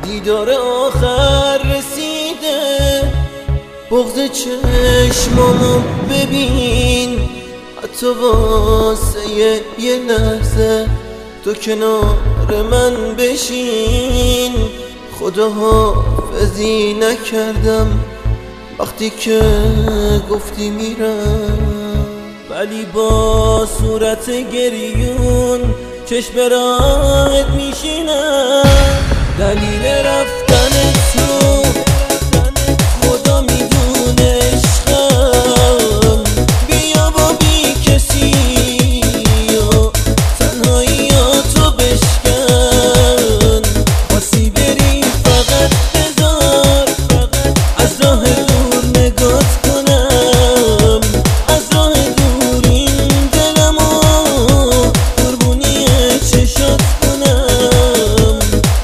دیدار آخر رسیده، بغض چشمامو ببین، حتی واسه یه لحظه تو کنار من بشین. خدا حافظی نکردم وقتی که گفتی میرم، ولی با صورت گریون چشم راهت میشینم. دلیل رفتن تو خدا میدونه عشقم، بیا با بی کسی و تنهاییاتو بشکن. خواستی بری فقط بذار از راه دور نگات کنم، از راه دور این دلمو قربونی چشات کنم.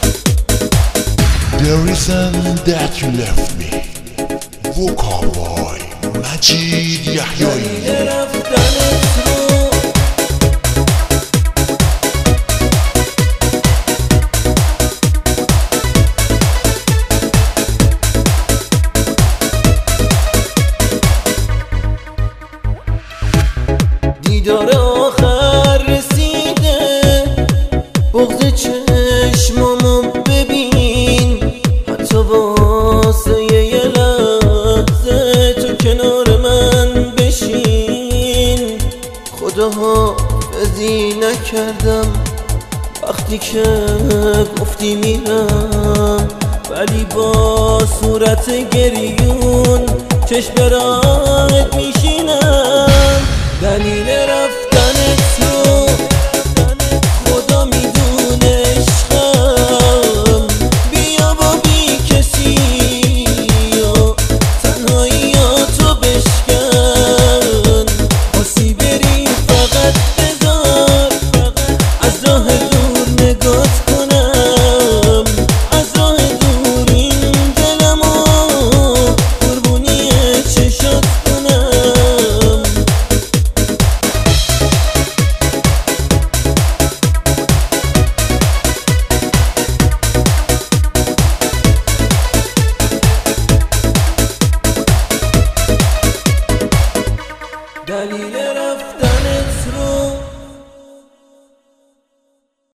The reason that you left me وکابای مجید یحیایی. دیدار آخر رسیده، بغض چشمامو ببین، حتی واسه یه لحظه تو کنار من بشین. خدا حافظی نکردم وقتی که گفتی میرم، ولی با صورت گریون چشم راهت میشینم. دلیل رفتن